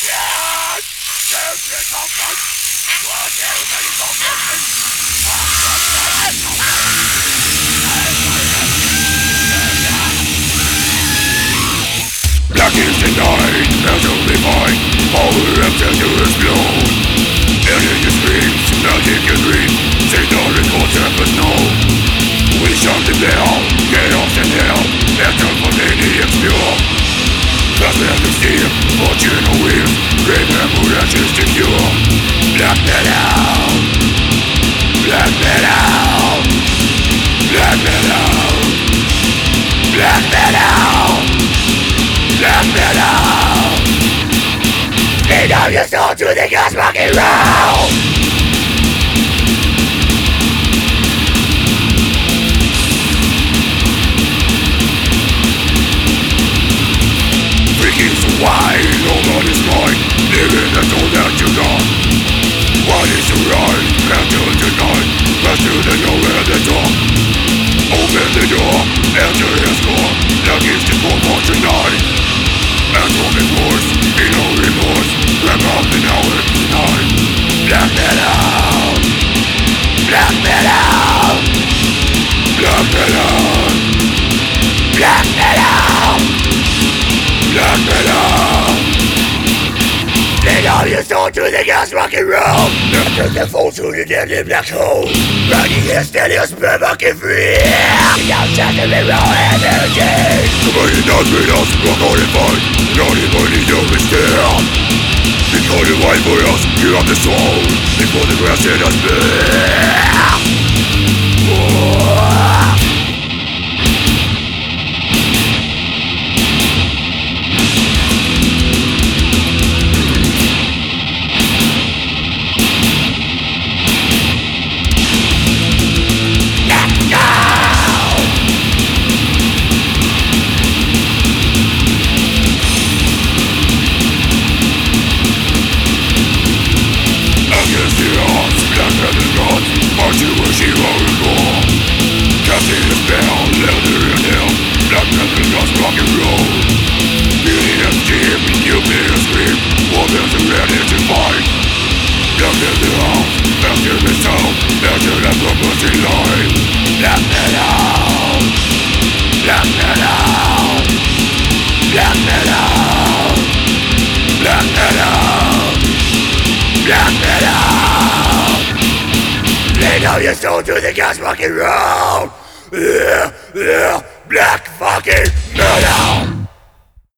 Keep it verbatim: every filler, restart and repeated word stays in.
Black is the night, there's only mine. Power and center is blown. Alien screams, magic and dreams. Say the records happen now. We shout the bell, chaos and hell. Battle for maniacs pure. Plasma to steam, fortune or wheels. Remember ashes to cure. Black metal, black metal, black metal, black metal, black metal. Feed up your soul to the gas rock and roll. Freaking so wide, all is mine. Living that's all that you got. What is the right? Enter the night. Pass through the nowhere the door. Open the door, enter his core. That is the core for tonight. And from his force, be no remorse. Wrap up the hour tonight. Black metal, black metal, black metal, black metal, black metal. Lead all your soul to the gas rock and roll. Enter the fall to the deadly black hole. Running here steady as fuck and free. Outside the raw energy. Somebody not with us, rock on and fight. Not anybody know me still. Because the white for us, you have the soul. Before the grass in us bare. Your soul to the gas fucking roll. Yeah, yeah, black fucking metal.